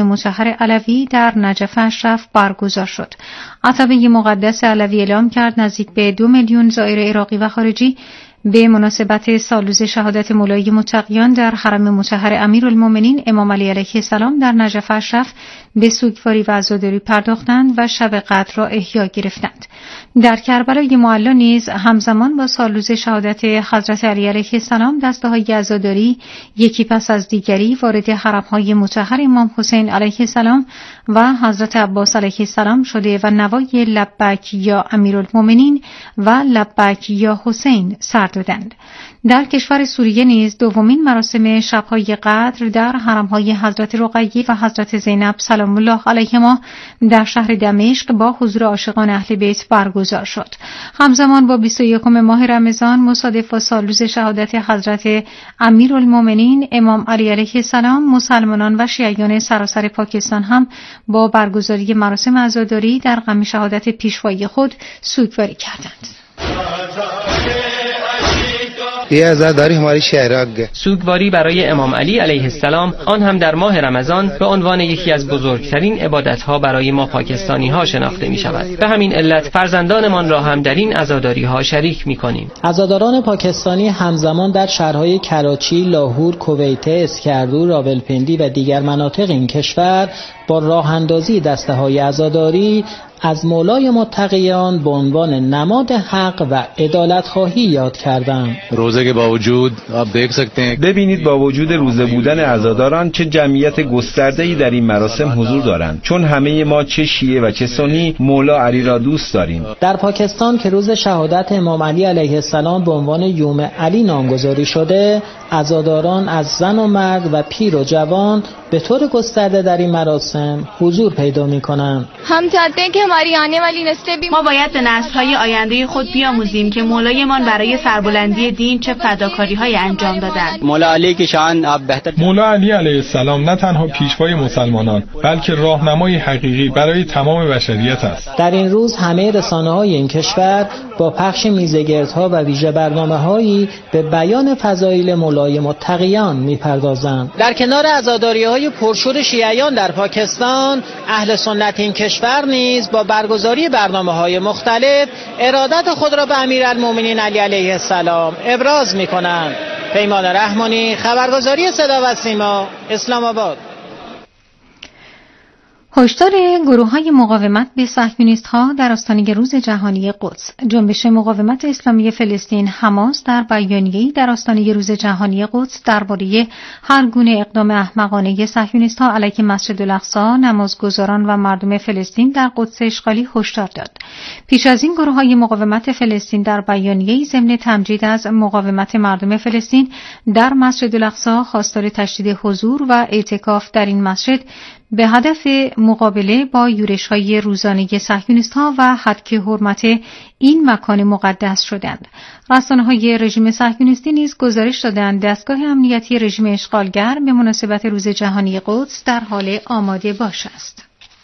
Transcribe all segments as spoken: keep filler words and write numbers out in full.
مطهر علوی در نجف اشرف برگزار شد. عتبه مقدس علوی اعلام کرد نزدیک به دو میلیون زائر عراقی و خارجی به مناسبت سالروز شهادت مولای متقیان در حرم مطهر امیرالمومنین امام علی علیه السلام در نجف اشرف به سوگواری و عزاداری پرداختند و شب قدر را احیا گرفتند. در کربلای معلا نیز همزمان با سالروز شهادت حضرت علی علیه السلام دسته‌های عزاداری یکی پس از دیگری وارد حرم‌های مطهر امام حسین علیه السلام و حضرت عباس علیه السلام شده و نوای لبیک یا امیرالمومنین و لبیک یا حسین سر دادند. در کشور سوریه نیز دومین مراسم شب‌های قدر در حرم‌های حضرت رقیه و حضرت زینب سلام الله علیهما در شهر دمشق با حضور عاشقان اهل بیت برگزار شد. همزمان با بیست و یکم ماه رمضان مصادف با سالروز شهادت حضرت امیرالمومنین امام علی علیه السلام، مسلمانان و شیعیان سراسر پاکستان هم با برگزاری مراسم عزاداری در غم شهادت پیشوای خود سوگواری کردند. سوگواری برای امام علی علیه السلام، آن هم در ماه رمضان، به عنوان یکی از بزرگترین عبادت‌ها برای ما پاکستانی‌ها شناخته می‌شود. به همین علت فرزندانمان را هم در این عزاداری‌ها شریک می‌کنیم. عزاداران پاکستانی همزمان در شهرهای کراچی، لاهور، کویت، اسکردو، راولپندی و دیگر مناطق این کشور با راه اندازی دسته‌های عزاداری از مولای متقیان به عنوان نماد حق و عدالت خواهی یاد کردند. روزه که با وجود آپ دیکھ سکتے ہیں، ببینید با وجود روزه بودن عزاداران چه جمعیت گسترده‌ای در این مراسم حضور دارند، چون همه ما چه شیعه و چه سنی مولا علی را دوست داریم. در پاکستان که روز شهادت امام علی علیه السلام به عنوان یوم علی نامگذاری شده، عزاداران از زن و مرد و پیر و جوان به طور گسترده در این مراسم حضور پیدا می‌کنند. هم چاہتے ہیں کہ ہماری آنے والی نسلیں بھی ما باید به نسل‌های آینده خود بیاموزیم که مولایمان برای سربلندی دین چه فداکاری‌های انجام دادند. مولا علی کی شان آپ بهتر. مولا علی علیه السلام نه تنها پیشوای مسلمانان بلکه راهنمای حقیقی برای تمام بشریت است. در این روز همه رسانه‌های این کشور با پخش میزگردها و ویژه برنامه‌هایی به بیان فضایل مولای متقیان می‌پردازند. در کنار عزاداری‌های پرشور شیعیان در پاکستان، اهل سنت این کشور نیز با برگزاری برنامه‌های مختلف ارادت خود را به امیرالمومنین علی علیه السلام ابراز می‌کنند. پیمان رحمانی، خبرگزاری صدا و سیما، اسلام آباد. هشدار گروه‌های مقاومت به صهیونیست‌ها در آستانه روز جهانی قدس. جنبش مقاومت اسلامی فلسطین حماس در بیانیه‌ای در آستانه روز جهانی قدس درباره هر گونه اقدام احمقانه صهیونیست‌ها علیه مسجد الاقصی، نمازگزاران و مردم فلسطین در قدس اشغالی هشدار داد. پیش از این گروه‌های مقاومت فلسطین در بیانیه‌ای ضمن تمجید از مقاومت مردم فلسطین در مسجد الاقصی خواستار تشدید حضور و اعتکاف در این مسجد به هدف مقابله با یورش‌های روزانه صهیونیست‌ها و حدک حرمت این مکان مقدس شدند. رسانه‌های رژیم صهیونیستی نیز گزارش دادند دستگاه امنیتی رژیم اشغالگر به مناسبت روز جهانی قدس در حال آماده باش است.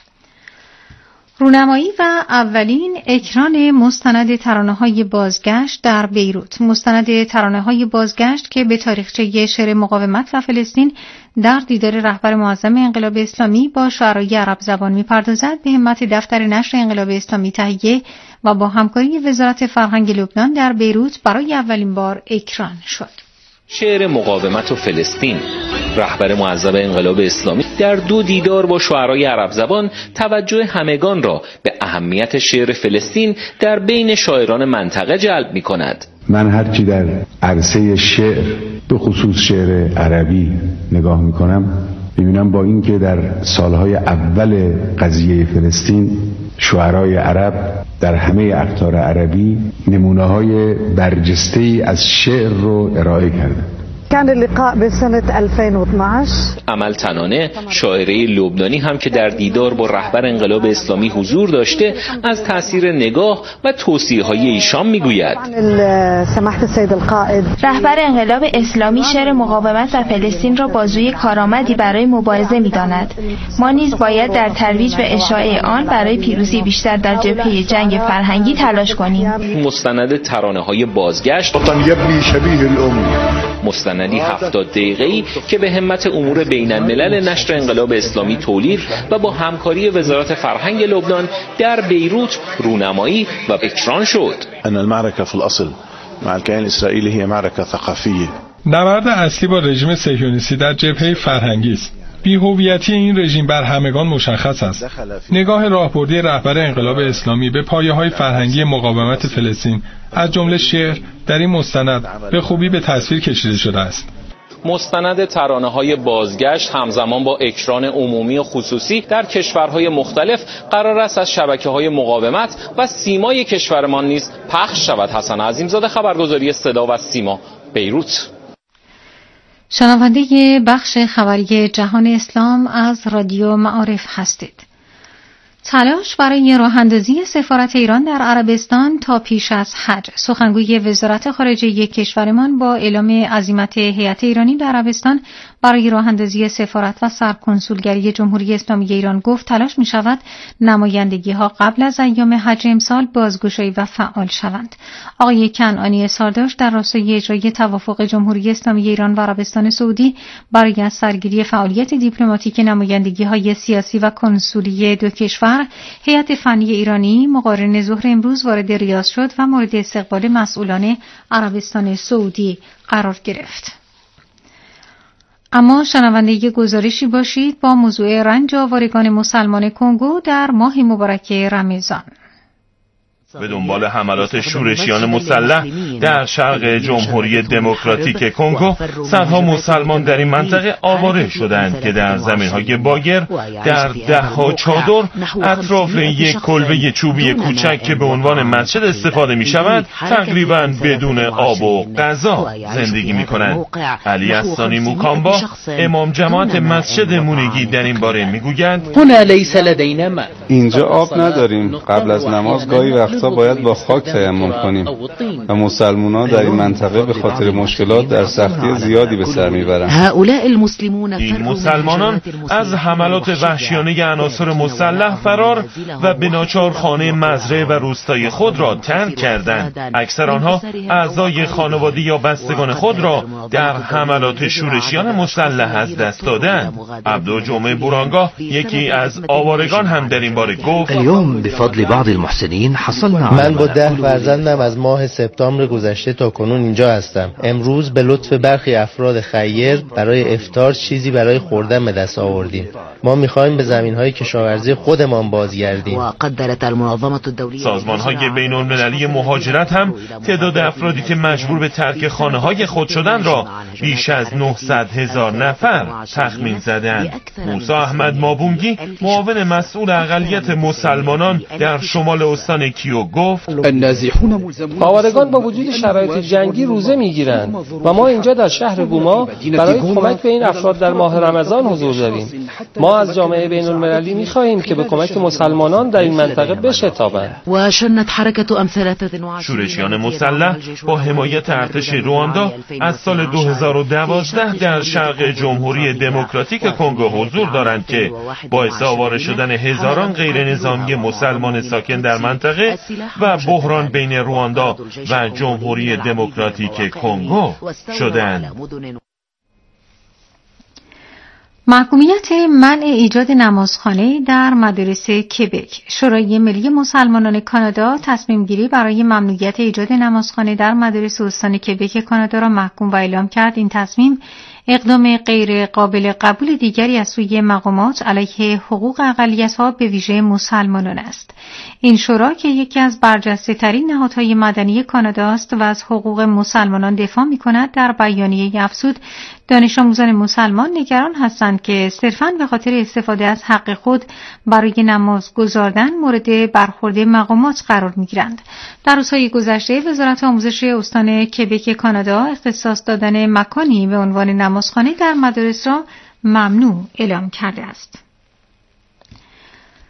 رونمایی و اولین اکران مستند ترانه‌های بازگشت در بیروت. مستند ترانه‌های بازگشت که به تاریخچه شعر مقاومت و فلسطین در دیدار رهبر معظم انقلاب اسلامی با شعرای عرب زبان می‌پردازد، به همت دفتر نشر انقلاب اسلامی تهیه و با همکاری وزارت فرهنگ لبنان در بیروت برای اولین بار اکران شد. شعر مقاومت و فلسطین. رهبر معظم انقلاب اسلامی در دو دیدار با شعرای عرب زبان توجه همگان را به اهمیت شعر فلسطین در بین شاعران منطقه جلب می کند. من هرچی در عرصه شعر به خصوص شعر عربی نگاه می کنم، ببینم با اینکه در سالهای اول قضیه فلسطین شعرای عرب در همه اقطار عربی نمونه‌های برجسته‌ای از شعر رو ارائه کردند. كان اللقاء بسنة ألفين واثناشر. عمل تنانه، شاعره لبنانی هم که در دیدار با رهبر انقلاب اسلامی حضور داشته، از تاثیر نگاه و توصیه‌های ایشان میگوید. سماحة السيد القائد، رهبر انقلاب اسلامی شعر مقاومت و فلسطین را بازوی کارآمدی برای مبارزه می‌داند. ما نیز باید در ترویج و اشاعه آن برای پیروزی بیشتر در جبهه جنگ فرهنگی تلاش کنیم. مستند ترانه‌های بازگشت مستندی هفتاد دقیقه‌ای که به همت امور بین الملل نشر انقلاب اسلامی تولید و با همکاری وزارت فرهنگ لبنان در بیروت رونمایی و اکران شد. ان المعركه في الاصل مع الكيان الاسرائيلي هي معركه ثقافيه. نبرد اصلی با رژیم صهیونیستی در جبهه فرهنگی است. بی‌هویتی این رژیم بر همگان مشخص است. نگاه راهبردی رهبر انقلاب اسلامی به پایه‌های فرهنگی مقاومت فلسطین از جمله شعر در این مستند به خوبی به تصویر کشیده شده است. مستند ترانه‌های بازگشت همزمان با اکران عمومی و خصوصی در کشورهای مختلف قرار است از شبکه‌های مقاومت و سیمای کشورمان نیز پخش شود. حسن عظیمزاده، خبرگزاری صدا و سیما، بیروت. شنونده بخش خبری جهان اسلام از رادیو معارف هستید. تلاش برای راه اندازی سفارت ایران در عربستان تا پیش از حج. سخنگوی وزارت خارجه کشورمان با اعلام عزیمت هیئت ایرانی در عربستان برای راه اندازی سفارت و سرکنسولگری جمهوری اسلامی ایران گفت تلاش می شود نمایندگی ها قبل از ایام حج امسال بازگشایی و فعال شوند. آقای کنعانی اظهار داشت در راستای اجرای توافق جمهوری اسلامی ایران و عربستان سعودی برای از سرگیری فعالیت دیپلماتیک نمایندگی های سیاسی و کنسولی دو کشور، هیئت فنی ایرانی مقارن ظهر امروز وارد ریاض شد و مورد استقبال مسئولان عربستان سعودی قرار گرفت. اما شنونده گزارشی باشید با موضوع رنج آوارگان مسلمان کنگو در ماه مبارک رمضان. به دنبال حملات شورشیان مسلح در شرق جمهوری دموکراتیک کنگو، صدها مسلمان در این منطقه آواره شدند که در زمین‌های باگر در ده‌ها چادر اطراف یک کلبه چوبی کوچک که به عنوان مسجد استفاده می‌شود تقریباً بدون آب و غذا زندگی می‌کنند. علی احسانی موکامبا، امام جماعت مسجد مونگی، در این باره می‌گوید: اینجا آب نداریم. قبل از نماز گاهی وقتا باید با خاک تیمم کنیم و مسلمان‌ها در این منطقه به خاطر مشکلات در سختی زیادی به سر میبرند. این مسلمانان از حملات وحشیانه عناصر مسلح فرار و به ناچار خانه مزرعه و روستای خود را ترک کردند. اکثر آنها اعضای خانواده یا بستگان خود را در حملات شورشیان مسلح از دست دادند. عبدالجمعه بورانگاه، یکی از آوارگان، هم در این باره گفت: من با ده فرزندم از ماه سپتامبر گذشته تا کنون اینجا هستم. امروز به لطف برخی افراد خیر برای افطار چیزی برای خوردن به دست آوردیم. ما می‌خوایم به زمین‌های کشاورزی خودمان بازگردیم. سازمان‌های بین‌المللی مهاجرت هم تعداد افرادی که مجبور به ترک خانه‌های خود شدن را بیش از نهصد هزار نفر تخمین زدند. موسی احمد مابونگی، معاون مسئول اقلیت مسلمانان در شمال استان کیو، گفت: آوارگان با وجود شرایط جنگی روزه میگیرند و ما اینجا در شهر گوما برای کمک به این افراد در ماه رمضان حضور داریم. ما از جامعه بین المللی میخواهیم که به کمک مسلمانان در این منطقه بشتابند. شورشیان مسلح با حمایت ارتش رواندا از سال دو هزار و دوازده در شرق جمهوری دموکراتیک کنگو حضور دارند که باعث آواره شدن هزاران غیر نظامی مسلمان ساکن در منطقه و بحران بین رواندا و جمهوری دموکراتیک کنگو شدند. محکومیت منع ایجاد نمازخانه در مدارس کبک. شورای ملی مسلمانان کانادا تصمیم گیری برای ممنوعیت ایجاد نمازخانه در مدارس استان کبک کانادا را محکوم و اعلام کرد. این تصمیم اقدام غیر قابل قبول دیگری از سوی مقامات علیه حقوق اقلیت‌ها به ویژه مسلمانان است. این شورا که یکی از برجسته‌ترین نهادهای مدنی کانادا است و از حقوق مسلمانان دفاع می‌کند، در بیانیه افزود دانش آموزان مسلمان نگران هستند که صرفاً به خاطر استفاده از حق خود برای نماز گزاردن مورد برخورد مقامات قرار می‌گیرند. در روزهای گذشته وزارت آموزش استان کبک کانادا اختصاص دادن مکانی به عنوان نمازخانه در مدارس را ممنوع اعلام کرده است.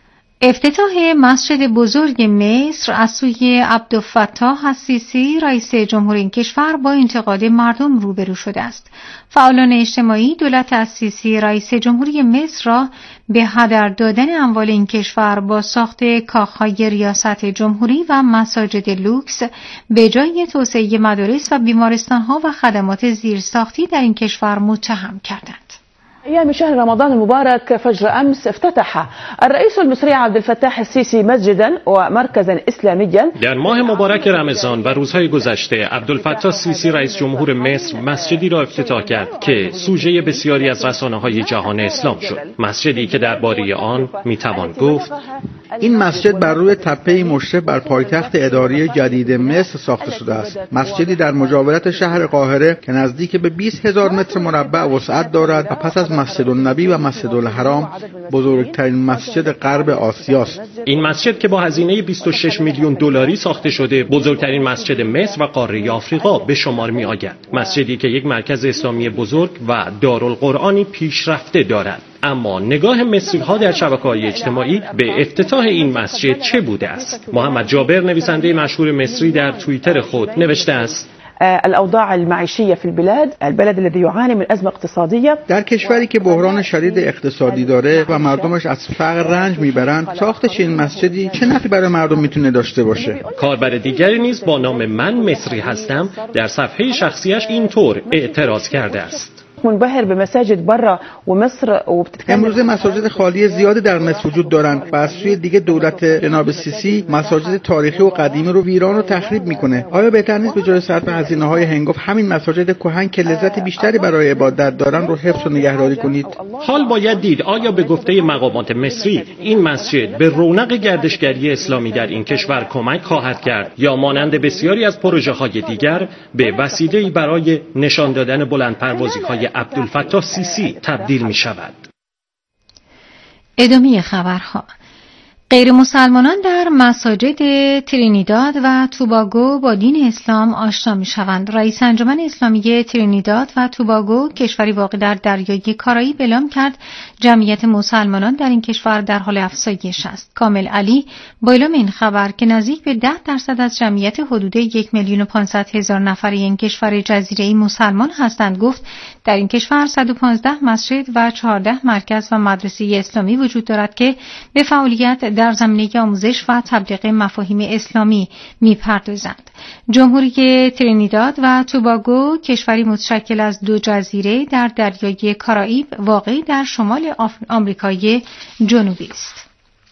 افتتاح مسجد بزرگ مصر از سوی عبدالفتاح السیسی رئیس جمهوری این کشور با انتقاد مردم روبرو شده است. فعالان اجتماعی دولت السیسی رئیس جمهوری مصر را به هدر دادن اموال این کشور با ساخت کاخهای ریاست جمهوری و مساجد لوکس به جای توسعه مدارس و بیمارستانها و خدمات زیرساختی در این کشور متهم کردند. أيام شهر رمضان المبارك فجر أمس افتتح الرئيس المصري عبد الفتاح السيسي مسجدا ومركزا إسلاميا. در ماه مبارک رمضان و روزهای گذشته عبدالفتاح السیسی رئیس جمهور مصر مسجدی را افتتاح کرد که سوژه بسیاری از رسانه‌های جهان اسلام شد. مسجدی که درباره آن میتوان گفت این مسجد بر روی تپه‌ای مشرف بر پایتخت اداری جدید مصر ساخته شده است. مسجدی در مجاورت شهر قاهره که نزدیک به بیست هزار متر مربع وسعت دارد و پس از مسجد النبی و مسجد الحرام بزرگترین مسجد غرب آسیاست. این مسجد که با هزینه بیست و شش میلیون دلاری ساخته شده بزرگترین مسجد مصر و قاره آفریقا به شمار می آید. مسجدی که یک مرکز اسلامی بزرگ و دارالقرآنی پیشرفته دارد. اما نگاه مصری‌ها در شبکه‌های اجتماعی به افتتاح این مسجد چه بوده است؟ محمد جابر نویسنده مشهور مصری در توییتر خود نوشته است: الاوضاع المعيشيه في البلاد البلد الذي يعاني من ازمه اقتصاديه. در کشوری که بحران شدید اقتصادی داره و مردمش از فقر رنج میبرن، ساخت چنین مسجدی چه نفعی برای مردم میتونه داشته باشه؟ کاربر دیگری نیز با نام من مصری هستم در صفحه شخصیش اینطور اعتراض کرده است: منبهر به مساجد برا و مصر و امروز مساجد خالی زیادی در مصر وجود دارند و از سوی دیگه دولت جناب سیسی مساجد تاریخی و قدیمی رو ویران و تخریب میکنه. آیا بهتر نیست به جای صرف هزینه‌های هنگفت همین مساجد کهن که لذت بیشتری برای عبادت دارن رو حفظ و نگهداری کنید؟ حال باید دید آیا به گفته مقامات مصری این مسجد به رونق گردشگری اسلامی در این کشور کمک خواهد کرد یا مانند بسیاری از پروژه‌های دیگر به وسیله‌ای برای نشان دادن بلندپروازی‌های عبدالفتاح السیسی تبدیل می شود. ادامه خبرها: غیر مسلمانان در مساجد ترینیداد و توباگو با دین اسلام آشنا می شوند. رئیس انجمن اسلامی ترینیداد و توباگو کشوری واقع در دریای کارائیب اعلام کرد جمعیت مسلمانان در این کشور در حال افزایش است. کامل علی با اعلام این خبر که نزدیک به ده درصد از جمعیت حدود یک میلیون و پانصد هزار نفری این کشور جزیره‌ای مسلمان هستند گفت در این کشور صد و پانزده مسجد و چهارده مرکز و مدرسه اسلامی وجود دارد که به فعالیت در زمینه آموزش و تبلیغ مفاهیم اسلامی می‌پردازند. جمهوری ترینیداد و توباگو کشوری متشکل از دو جزیره در دریای کارائیب واقع در شمال آمریکای جنوبی است.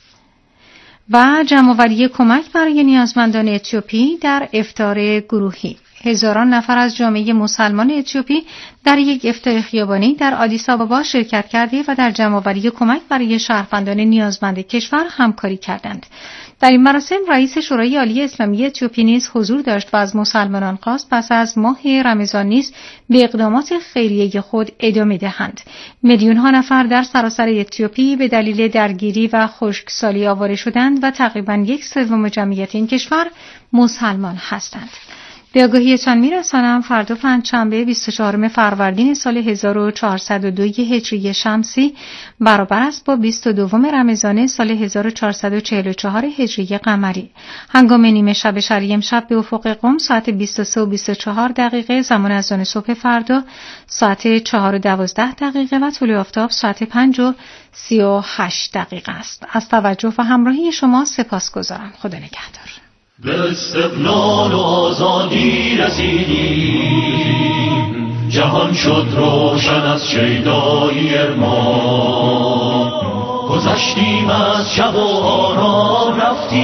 و جمع‌آوری کمک برای نیازمندان اتیوپی در افطار گروهی. هزاران نفر از جامعه مسلمان اتیوپی در یک افطار خیابانی در آدیس آبابا شرکت کرده و در جمع‌آوری کمک برای شهروندان نیازمند کشور همکاری کردند. در این مراسم رئیس شورای عالی اسلامی اتیوپی نیز حضور داشت و از مسلمانان خواست پس از ماه رمضان نیز به اقدامات خیریه خود ادامه دهند. میلیون ها نفر در سراسر اتیوپی به دلیل درگیری و خشکسالی آواره شدند و تقریباً یک سوم جمعیت این کشور مسلمان هستند. به آگاهیتان می‌رسانم فردا پنجشنبه بیست و چهارم فروردین سال هزار و چهارصد و دو هجری شمسی برابر است با بیست و دوم رمضان سال هزار و چهارصد و چهل و چهار هجری قمری. هنگام نیمه شب شرعی امشب به افق قم ساعت بیست و سه و بیست و چهار دقیقه زمان اذان صبح فردا ساعت چهار و دوازده دقیقه و طلوع آفتاب ساعت پنج و سی و هشت دقیقه است. از توجه و همراهی شما سپاسگزارم. خدا نگهدار. به استقلال و آزادی رسیدیم، جهان شد روشن از شیدایی ارمان، گذشتیم از شب و آرام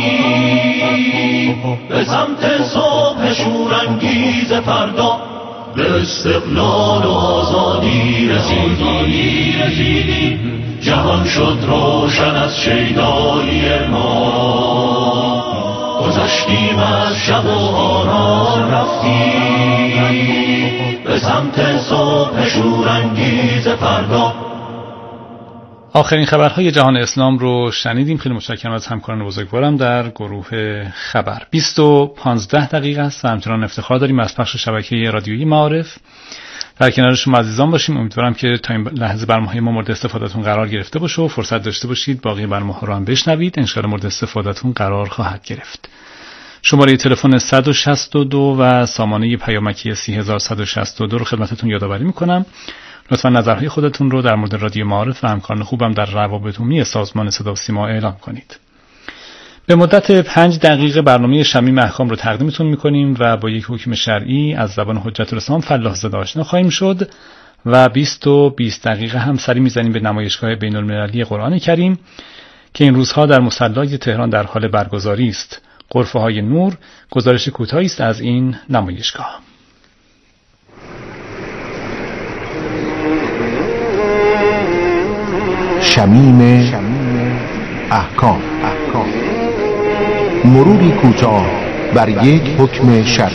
رفتیم به سمت صبح شورانگیز فردا. به استقلال و آزادی رسیدیم، جهان شد روشن از شیدایی ارمان، گذشتیم از شب و آرام رفتیم به سمت صبح شورانگیز فردا. آخرین خبرهای جهان اسلام رو شنیدیم. خیلی متشکرم از همکاران بزرگوارم در گروه خبر. بیست و پانزده دقیقه است و همچنان افتخار داریم از پخش شبکه رادیویی معارف در کنار شما عزیزان باشیم. امیدوارم که تا این لحظه برنامه‌های ما مورد استفادهتون قرار گرفته باشه و فرصت داشته باشید باقی برنامه‌ها رو هم بشنوید. ان شاءالله مورد استفادهتون قرار خواهد گرفت. شماره تلفن صد و شصت و دو و سامانه پیامکی سه هزار و صد و شصت و دو رو خدمتتون یادآوری می‌کنم. لطفاً نظرهای خودتون رو در مورد رادیو معارف و همکاران خوبم در روابط عمومی سازمان صدا و سیما اعلام کنید. به مدت پنج دقیقه برنامه شمیم احکام رو تقدیمتون می‌کنیم و با یک حکم شرعی از زبان حجت الاسلام فلاح زاده آشنا خواهیم شد و بیست و بیست دقیقه هم سری می‌زنیم به نمایشگاه بین‌المللی قرآن کریم که این روزها در مصلی تهران در حال برگزاری است. غرفه‌های نور گزارش کوتاهی است از این نمایشگاه. شمیم احکام مروری کوتاه بر یک حکم شرعی.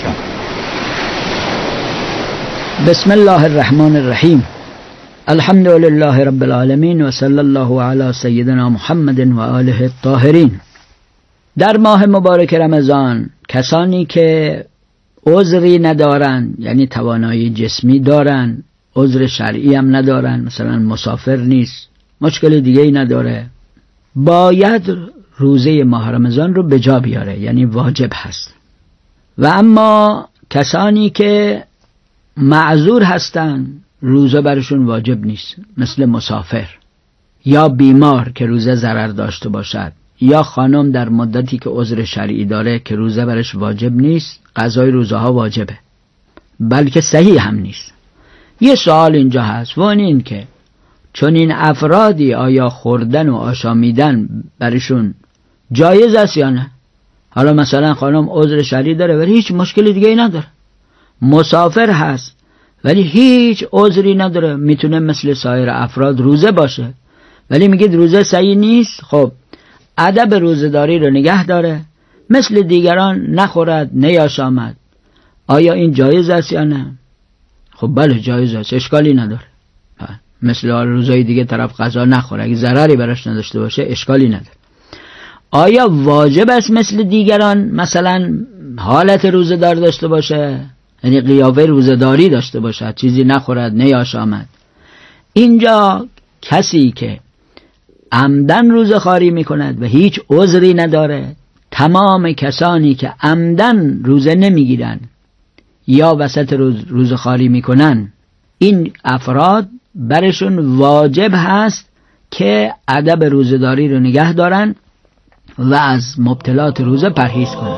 بسم الله الرحمن الرحیم. الحمد لله رب العالمین و صلی الله علی سیدنا محمد و آله الطاهرین. در ماه مبارک رمضان کسانی که عذری ندارن، یعنی توانایی جسمی دارن، عذر شرعی هم ندارن، مثلا مسافر نیست، مشکل دیگه ای نداره، باید روزه ماه رمضان رو به جا بیاره، یعنی واجب هست. و اما کسانی که معذور هستن روزه برشون واجب نیست، مثل مسافر یا بیمار که روزه ضرر داشته باشد، یا خانم در مدتی که عذر شرعی داره که روزه برش واجب نیست، قضای روزه ها واجبه، بلکه صحیح هم نیست. یه سوال اینجا هست و این که چون این افرادی آیا خوردن و آشامیدن برشون جایز است یا نه؟ حالا مثلا خانم عذر شرعی داره ولی هیچ مشکلی دیگه ای نداره، مسافر هست ولی هیچ عذری نداره، میتونه مثل سایر افراد روزه باشه، ولی میگید روزه صحیح نیست. خب ادب روزه‌داری رو نگه داره، مثل دیگران نخورد نیاشامد، آیا این جایز است یا نه؟ خب بله جایز است، اشکالی نداره. مثل روزهای دیگه طرف غذا نخوره، اگه ضرری براش نداشته باشه اشکالی نداره. آیا واجب است مثل دیگران مثلا حالت روزه‌دار داشته باشه، یعنی قیافه روزه‌داری داشته باشه، چیزی نخورد نیاشامد؟ اینجا کسی که عمدن روزه‌خواری میکند و هیچ عذری نداره، تمام کسانی که عمدن روزه نمیگیرن یا وسط روز روزه‌خواری میکنن، این افراد برشون واجب هست که ادب روزه‌داری رو نگه دارن و از مبتلات روزه پرهیز کنن.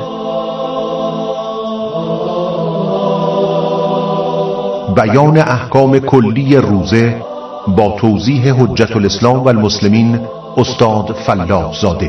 بیان احکام کلی روزه با توضیح حجت الاسلام و المسلمین استاد فلاح زاده.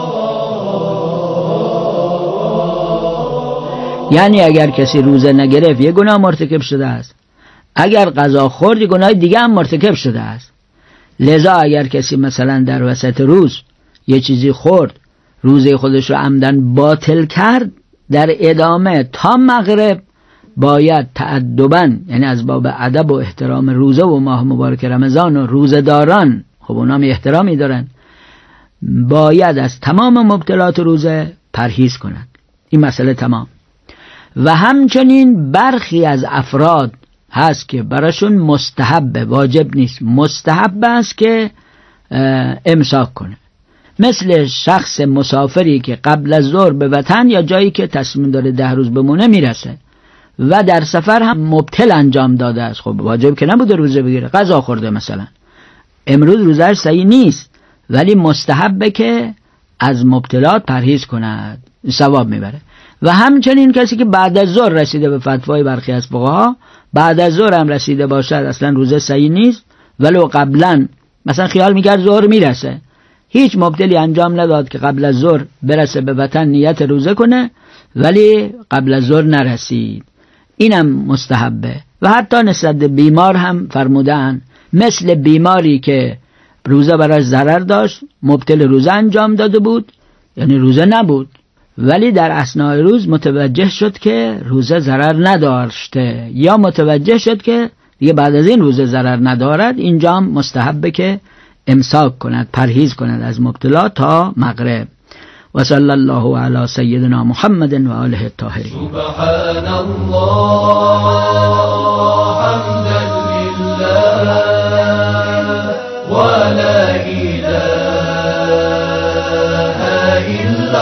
یعنی اگر کسی روزه نگرفت یه گناه مرتکب شده است، اگر غذا خورد یه گناه دیگه هم مرتکب شده است. لذا اگر کسی مثلا در وسط روز یه چیزی خورد، روزه خودش رو عمدن باطل کرد، در ادامه تا مغرب باید تأدباً، یعنی از باب ادب و احترام روزه و ماه مبارک رمضان و روزه‌داران، خب اونا هم احترامی دارن، باید از تمام مبتلات روزه پرهیز کنند. این مسئله تمام. و همچنین برخی از افراد هست که براشون مستحب، واجب نیست، مستحب است که امساک کنه، مثل شخص مسافری که قبل از ظهر به وطن یا جایی که تصمیم داره ده روز بمونه میرسه و در سفر هم مبتل انجام داده است. خب واجب که نبوده روزه بگیره، غذا خورده مثلا، امروز روزش صحیح نیست، ولی مستحبه که از مبتلات پرهیز کند، ثواب میبره. و همچنین کسی که بعد از ظهر رسیده به فتوای برخی از فقها، بعد از ظهر هم رسیده باشد اصلا روزه صحیح نیست، ولو قبلا مثلا خیال میکرد ظهر میرسه، هیچ مبتلی انجام نداد که قبل از ظهر برسه به وطن نیت روزه کنه ولی قبل از ظهر نرسید، اینم مستحبه. و حتی نسبت بیمار هم فرمودن، مثل بیماری که روزه براش ضرر داشت، مبتل روزه انجام داده بود، یعنی روزه نبود ولی در اثناء روز متوجه شد که روزه ضرر نداشته، یا متوجه شد که دیگه بعد از این روزه ضرر ندارد، اینجا هم مستحبه که امساک کند، پرهیز کند از مبتلات تا مغرب. و صلی الله علی سیدنا محمد و آله الطاهرین. سبحان الله حمد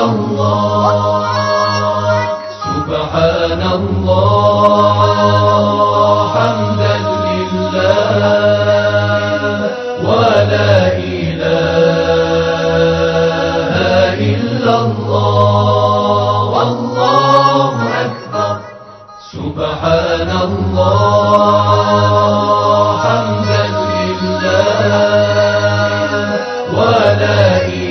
الله سبحان الله حمدا لله ولا إله إلا الله والله أكبر سبحان الله حمدا لله ولا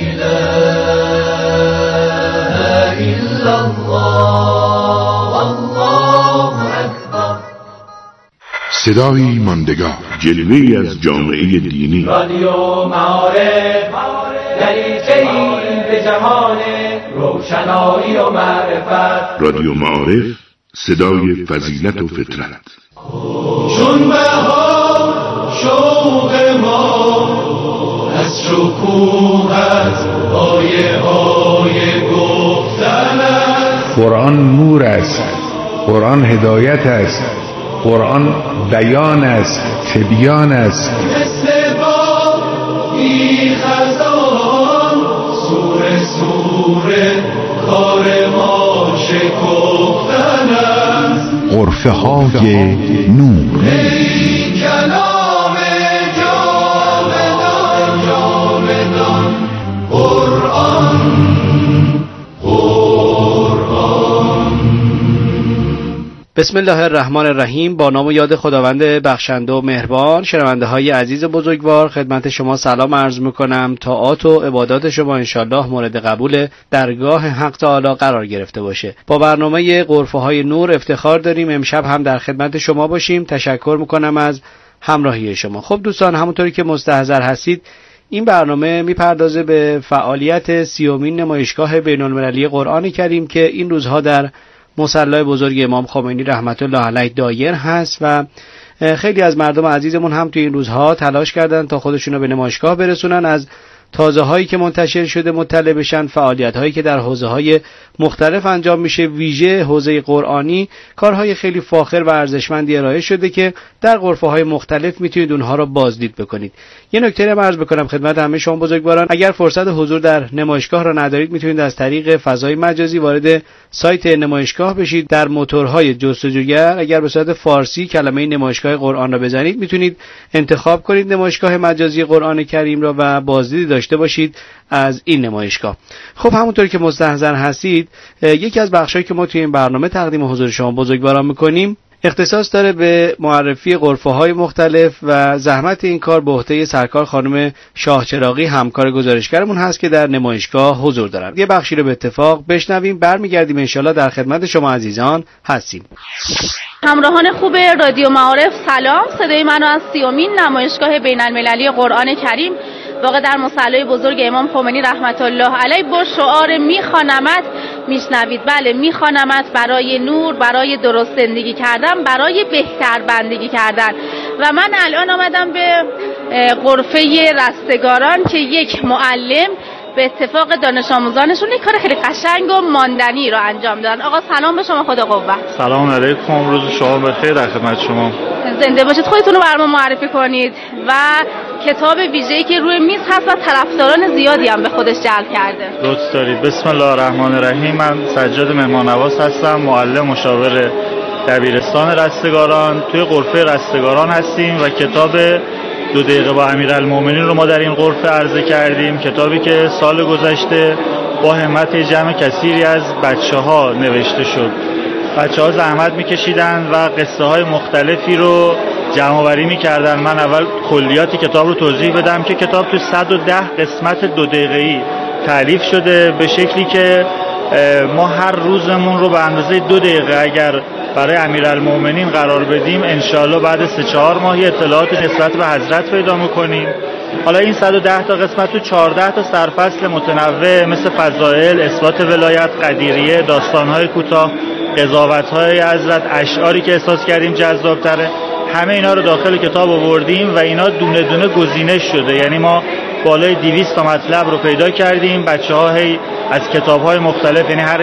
إله إلا الله والله أكبر. صدای ماندگار، جلوه‌ای از جامعه دینی. رادیو معارف دریچه‌ای به جهان روشنایی و معرفت. رادیو معارف، صدای فضیلت و فطرت. چون بهار شوق ما از شکوهت آیه آیه گفتن است. قرآن نور است، قرآن هدایت است، قرآن بیان است، تبیان است. مثل باد بی خزان سوره سوره کار ما شکفتن است. غرفه های نور. ای کلام جاودان جاودان قرآن قرآن. بسم الله الرحمن الرحیم. با نام و یاد خداوند بخشنده و مهربان. شنونده های عزیز بزرگوار، خدمت شما سلام عرض میکنم. طاعات و عبادات شما انشالله مورد قبول درگاه حق تعالی قرار گرفته باشه. با برنامه غرفه های نور افتخار داریم امشب هم در خدمت شما باشیم. تشکر میکنم از همراهی شما. خب دوستان، همونطوری که مستحضر هستید، این برنامه میپردازه به فعالیت سیومین نمایشگاه بین‌المللی قرآن کریم که این روزها در مصلی بزرگ امام خمینی رحمت الله علیه دایر هست و خیلی از مردم عزیزمون هم توی این روزها تلاش کردن تا خودشون رو به نمایشگاه برسونن، از تازه هایی که منتشر شده مطلع بشن، فعالیت هایی که در حوزه های مختلف انجام میشه، ویژه حوزه قرآنی کارهای خیلی فاخر و ارزشمندی ارائه شده که در غرفه های مختلف میتونید اونها رو بازدید بکنید. یه نکته رو عرض بکنم خدمت همه شما بزرگواران، اگر فرصت حضور در نمایشگاه را ندارید میتونید از طریق فضای مجازی وارد سایت نمایشگاه بشید. در موتورهای جستجوگر اگر به صورت فارسی کلمه نمایشگاه قرآن را بزنید میتونید انتخاب کنید نمایشگاه مجازی قرآن کریم را و بازدید داشته باشید از این نمایشگاه. خب همونطور که مستحضر هستید، یکی از بخشایی که ما توی این برنامه تقدیم حضور شما بزرگواران میکنیم اختصاص داره به معرفی غرفه‌های مختلف و زحمت این کار به عهده سرکار خانم شاه چراغی همکار گزارشگرمون هست که در نمایشگاه حضور دارن. یه بخشی رو به اتفاق بشنویم، برمیگردیم انشالله در خدمت شما عزیزان هستیم. همراهان خوب رادیو معارف سلام. صدای منو از سیومین نمایشگاه بین‌المللی قرآن کریم واقع در مصلی بزرگ امام خمینی رحمت الله علیه با شعار میخوانمت میشنوید. بله، میخوانمت برای نور، برای درست زندگی کردن، برای بهتر بندگی کردن. و من الان آمدم به غرفه رستگاران که یک معلم به اتفاق دانش آموزانشون یک کار خیلی قشنگ و ماندنی رو انجام دادن. آقا سلام به شما، خدا قوت. سلام علیکم، روز شما بخیر، در خدمت شما. زنده باشید. خودتون رو برام معرفی کنید و کتاب ویژه‌ای که روی میز هست و طرفداران زیادی هم به خودش جلب کرده. لطف دارید. بسم الله الرحمن الرحیم. من سجاد مهمان‌نواز هستم، معلم مشاور دبیرستان رستگاران. توی غرفه رستگاران هستیم و کتاب دو دقیقه با امیرالمومنین رو ما در این غرفه عرضه کردیم. کتابی که سال گذشته با همت جمع کثیری از بچه‌ها نوشته شد. بچه‌ها زحمت می‌کشیدن و قصه های مختلفی رو جمع‌آوری می‌کردن. من اول کلیات کتاب رو توضیح بدم که کتاب تو صد و ده قسمت دو دقیقه‌ای تالیف شده به شکلی که ما هر روزمون رو به اندازه دو دقیقه اگر برای امیرالمومنین قرار بدیم انشالله بعد سه چهار ماهی اطلاعات نسبت به حضرت پیدا می‌کنیم. حالا این صد و ده تا قسمت تو چهارده تا سرفصل متنوع مثل فضائل، اثبات ولایت، قدیریه، داستان‌های کوتاه، قضاوت‌های حضرت، اشعاری که احساس کردیم جذاب‌تره، همه اینا رو داخل کتاب آوردیم و اینا دونه دونه گزینش شده. یعنی ما بالای دویست تا مطلب رو پیدا کردیم. بچه‌ها هی از کتاب‌های مختلف، یعنی هر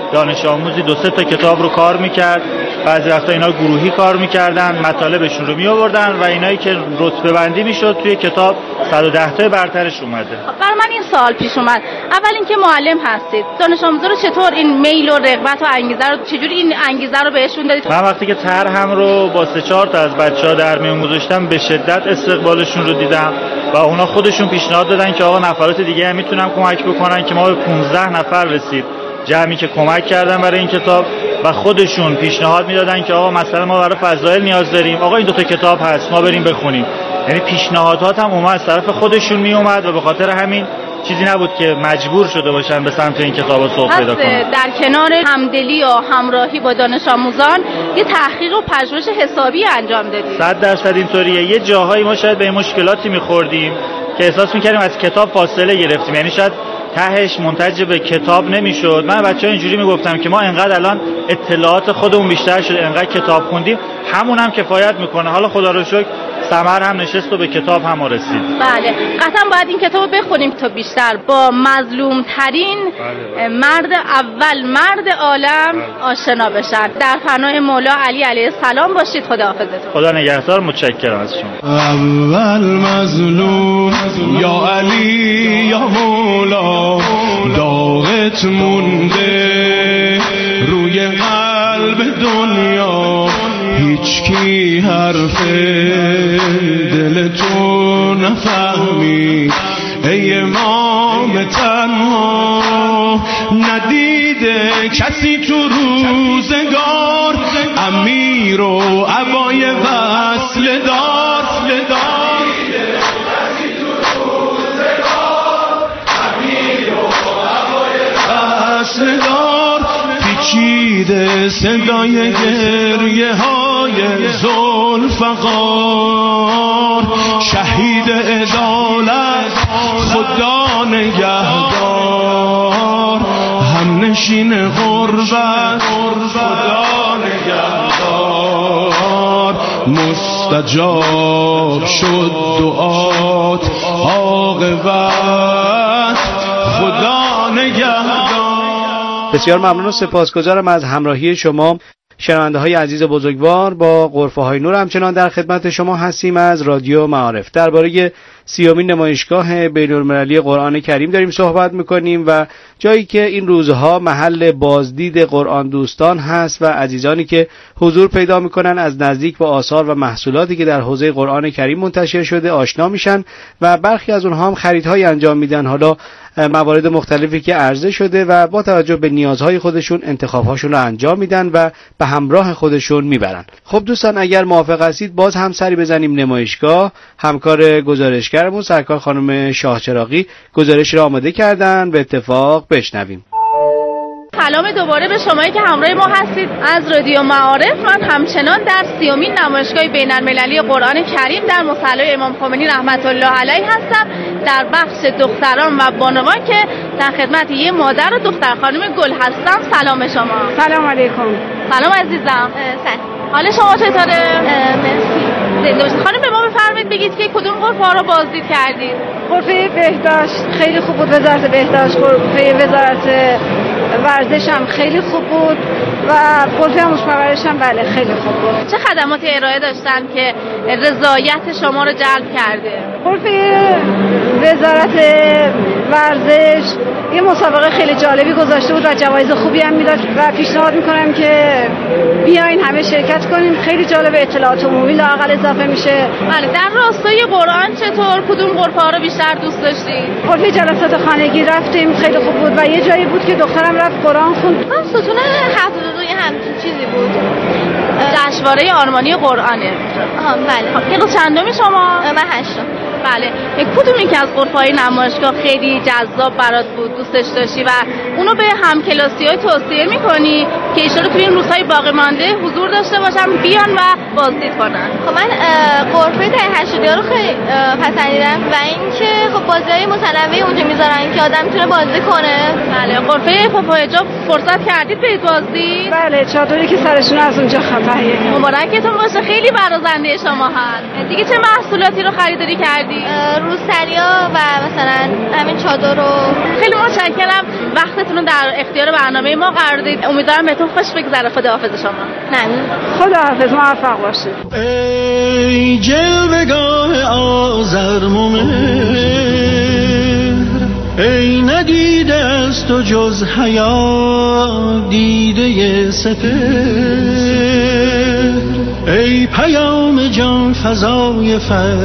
دانش آموزی دو سه تا کتاب رو کار میکرد، بعضی وقتا اینا گروهی کار میکردن، مطالبشون رو میآوردن و اینایی که رتبه بندی میشد توی کتاب صد و ده تا برترش اومده. برای من این سوال پیش اومد، اول اینکه معلم هستید، دانش آموزا رو چطور این میل و رغبت و انگیزه رو چجوری این انگیزه رو بهشون دادید؟ من وقتی که طرحم رو با سه چهار تا از بچه‌ها در میون گذاشتم به شدت استقبالشون رو دیدم و اونا خودشون پیشنهاد دادن که آقا نفرات دیگه هم میتونن کمک بکنن که ما به پانزده نفر رسید جمعی که کمک کردن برای این کتاب و خودشون پیشنهاد میدادن که آقا مثلا ما برای فضائل نیاز داریم، آقا این دو تا کتاب هست ما بریم بخونیم. یعنی پیشنهادات هم اومد از طرف خودشون می اومد و به خاطر همین چیزی نبود که مجبور شده باشن به سمت این کتابا سوق پیدا کنن. در کنار همدلی و همراهی با دانش آموزان یه تحقیق و پژوهش حسابی انجام دادید. صد درصد اینطوریه. یه جاهایی ما شاید به مشکلاتی می‌خوردیم که احساس می‌کردیم از کتاب فاصله گرفتیم، یعنی شاید تهش منتج به کتاب نمیشد. من بچه‌ها اینجوری میگفتم که ما انقدر الان اطلاعات خودمون بیشتر شده، انقدر کتاب خوندیم، همون هم کفایت میکنه. حالا خدا رو شکر ثمر هم نشست و به کتاب هم رسید. بله قطعا باید این کتابو بخونیم تا بیشتر با مظلوم ترین بله. مرد اول مرد عالم بله. آشنا بشن. در پناه مولا علی علیه السلام باشید. خداحافظتون. خدا نگهدار. متشکرم از شما. اول مظلوم یا علی یا مولا، داغت مونده روی قلب دنیا، هیچ کی حرف دل تو نفهمی، ای امام تنها ندیده کسی تو روزگار، امیر و عبای وصل دار دار پیچیده صدای گریه های ذوالفقار، شهید عدالت خدا نگهدار، هم نشین غربت خدا نگهدار، مستجاب شد دعات عاقبت خدا نگهدار. بسیار ممنون و سپاسگزارم از همراهی شما شنونده های عزیز و بزرگوار. با غرفه های نور همچنان در خدمت شما هستیم از رادیو معارف. درباره سیومین نمایشگاه بین‌المللی قرآن کریم داریم صحبت میکنیم و جایی که این روزها محل بازدید قرآن دوستان هست و عزیزانی که حضور پیدا میکنن از نزدیک با آثار و محصولاتی که در حوزه قرآن کریم منتشر شده آشنا میشن و برخی از اونها هم خریدهای انجام میدن. حالا موارد مختلفی که عرضه شده و با توجه به نیازهای خودشون انتخابهاشون رو انجام میدن و به همراه خودشون میبرن. خب دوستان اگر موافق هستید باز هم سری بزنیم نمایشگاه. همکار گزارشگرمون سرکار خانم شاهچراغی گزارش را آماده کردن، به اتفاق بشنویم. سلام دوباره به شمایی که همراه ما هستید از رادیو معارف. من همچنان در سیومین نمایشگاه بین‌المللی قرآن کریم در مصلی امام خمینی رحمت الله علیه هستم، در بخش دختران و بانوان که در خدمت یه مادر و دختر خانم گل هستم. سلام شما. سلام علیکم. سلام عزیزم. سلام. حال شما چطوره؟ مرسی. زنده باشید. خانم به ما بفرمایید بگید که کدوم غرفه رو بازدید کردید؟ غرفه بهداشت خیلی خوب بود، وزارت بهداشت، غرفه وزارت ورزش هم خیلی خوب بود و غرفه مشاورش هم بله خیلی خوب بود. چه خدماتی ارائه داشتن که رضایت شما رو جلب کرده؟ غرفه وزارت ورزش یه مسابقه خیلی جالبی گذاشته بود و جوایز خوبی هم میداد و پیشنهاد میکنم که بیاین همه شرکت کنیم. خیلی جالب، اطلاعات عمومی لااقل اضافه میشه. بله. در راستای قرآن چطور کدوم غرفه ها رو بیشتر دوست داشتید؟ غرفه جلسات خانگی رفتیم خیلی خوب بود و یه جایی بود که دخترم رفت قرآن خوند. ستون هفتاد و دو همچین چیزی بود. جشنواره آرمانی قرآنه. آها بله. کلاس چندمی شما؟ من هشتم. بله. کدوم یکی از غرفه‌های نمایشگاه خیلی جذاب برات بود، دوستش داشتی و اونو به همکلاسی‌های توصیه می‌کنی که ایشون توی این روزهای باقی مانده حضور داشته باشن، بیان و بازدید کنن؟ خب من غرفه دهه هشتادی‌ها رو خیلی پسندیدم و اینکه خب بازی‌های متنوعی اونجا می‌ذارن که آدم می‌تونه بازی کنه. بله. غرفه پاپاحجاب فرصت کردید برید بازدید؟ بله. چادری که سرشون از اونجا خطایه. مبارکتون باشه. خیلی برازنده شما هست. دیگه چه محصولاتی رو خریداری کردی؟ روسریا و مثلا همین چادر رو. خیلی متشکرم. وقتتون رو در اختیار برنامه ما قرار دادید. امیدوارم بهتون خوش بگذره. خداحافظ شما. ممنون. خداحافظ، موفق باشید. ای جلوگاه آذرمهر، ای ندیده از تو جز حیا دیده سپهر، ای پیام جان فضای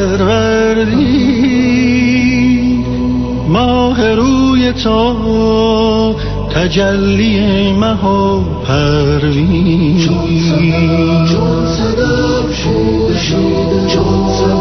فروردین، ماه روی تو تجلی مه و پروین.